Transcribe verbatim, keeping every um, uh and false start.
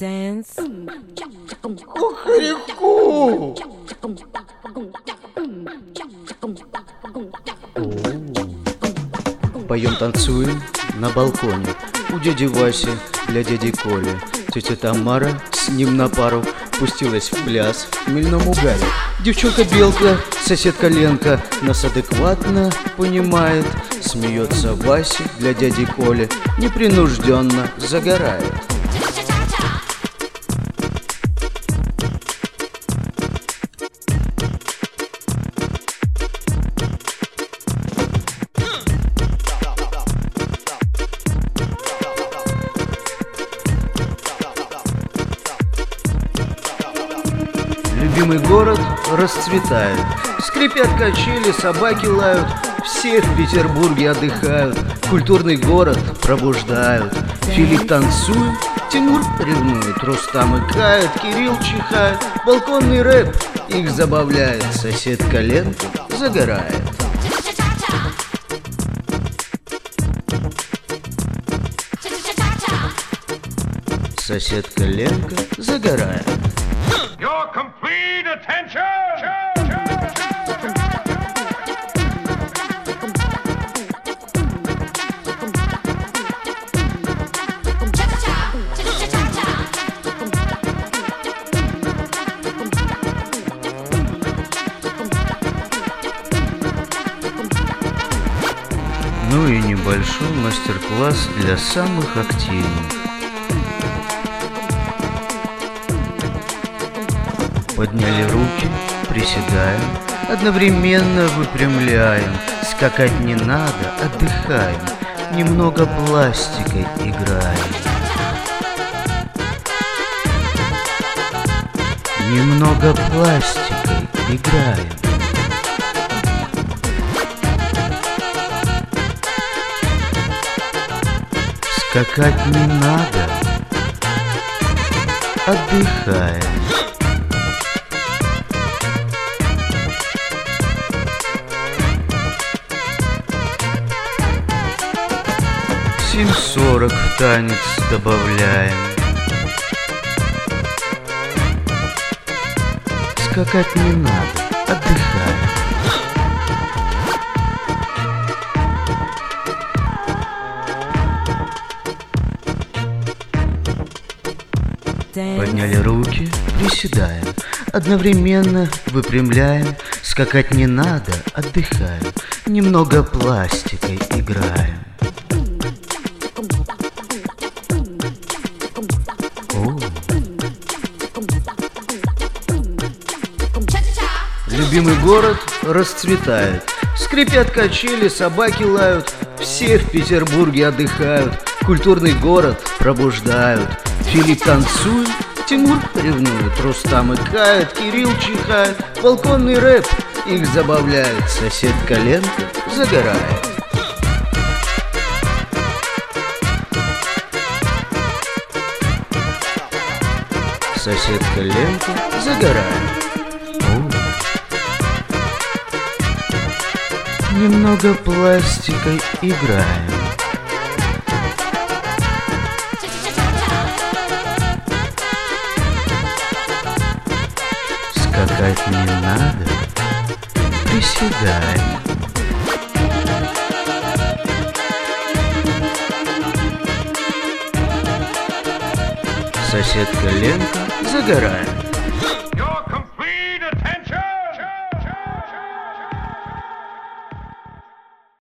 Dance. Кукареку! Поем, танцуем на балконе у дяди Васи для дяди Коли. Тетя Тамара с ним на пару пустилась в пляс в хмельном угаре. Девчонка-белка, соседка Ленка нас адекватно понимает. Смеется Вася для дяди Коли, непринужденно загорает. Любимый город расцветает, скрипят качели, собаки лают, все в Петербурге отдыхают, культурный город пробуждают. Филипп танцует, Тимур ревнует, Рустам икает, Кирилл чихает, балконный рэп их забавляет, соседка Ленка загорает. Соседка Ленка загорает. Your complete attention! Ну и небольшой мастер-класс для самых активных. Подняли руки, приседаем, одновременно выпрямляем. Скакать не надо, отдыхаем, немного пластикой играем. Немного пластикой играем. Скакать не надо, отдыхаем. семь сорок в танец добавляем. Скакать не надо, отдыхаем. Подняли руки, приседаем, одновременно выпрямляем. Скакать не надо, отдыхаем, немного пластикой играем. Любимый город расцветает, скрипят качели, собаки лают, все в Петербурге отдыхают, культурный город пробуждают. Филипп танцует, Тимур ревнует, Рустам икает, Кирилл чихает, балконный рэп их забавляет, соседка Ленка загорает. Соседка Ленка загорает. Немного пластикой играем. Скакать не надо, приседаем. Соседка Ленка загорает.